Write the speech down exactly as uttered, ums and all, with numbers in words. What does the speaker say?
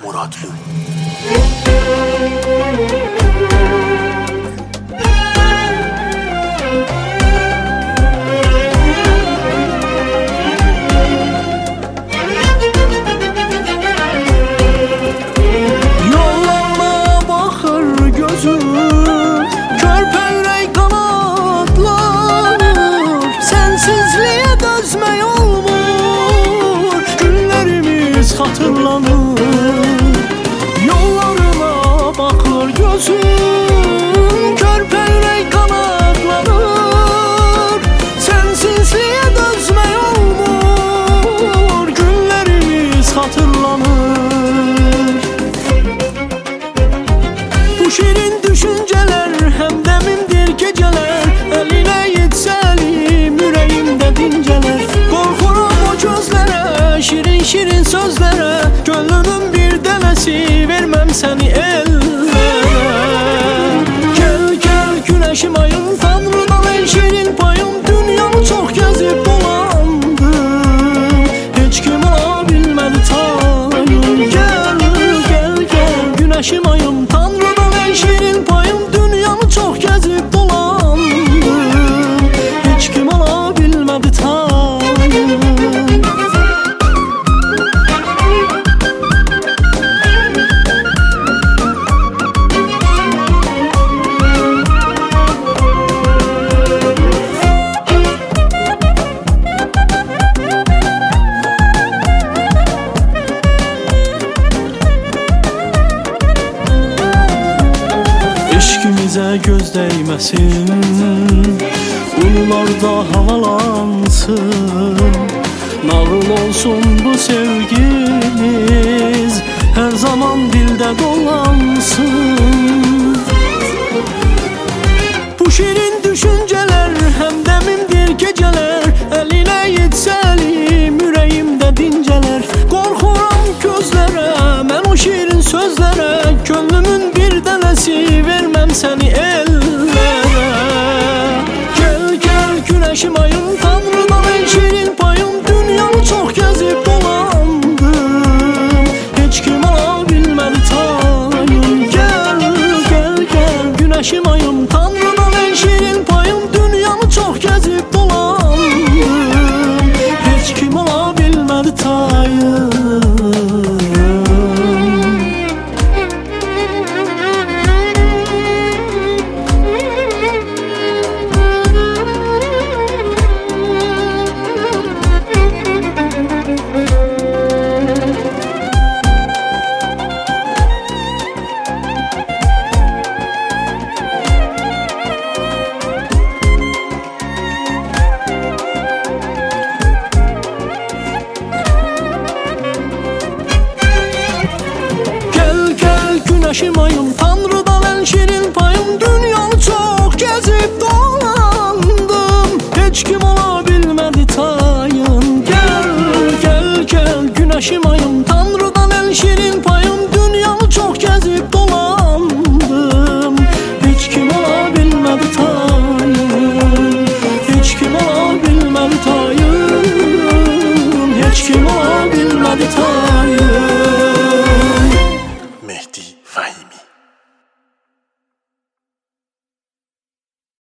Murat Gül. Yollarına bakır gözüm, körpevrek kanatlar, sensizliğe dözme olmur, günlerimiz hatırlanır. Yollarına bakır gözüm, körpevrek kanatlanır, sensizliğe dözme olmur, günlerimiz hatırlanır. Bu şirin düşünceler hemdemimdir geceler, eline yetse elim yüreğimde dinceler. Korkuram o gözlere, şirin şirin sözlere, gönlümün bir denesi, vermem seni ellere. Gel gel güneşim ayım, Tanrı'dan en şirin payım, dünyanı çok gezip dolandım, hiç kim alabilmedi tayım. Gel gel gel güneşim ayım, Tanrı'dan en şirin payım, dünyanı çok gezip dolandım, hiç kim alabilmedi tayım. İşkimize göz değmesin, ulularda havalansın, nağıl olsun bu sevgimiz, her zaman dilde dolansın. Bu şirin düşünceler hemdemimdir geceler, eline yetse elim yüreğimde dinceler. Korkuram gözlere, ben o şirin sözlere, gönlümün bir denesi, vermem seni ellere. Gel gel güneşim ayım, Tanrı'dan en şirin payım, dünyanı çok gezip dolandım, hiç kim alabilmedi tayım. Gel gel gel güneşim ayım, Tanrı'dan en şirin payım, dünyanı çok gezip dolandım, hiç kim alabilmedi tayım. Güneşim ayım, Tanrı'dan en şirin payım, dünyanı çok gezip dolandım, hiç kim ola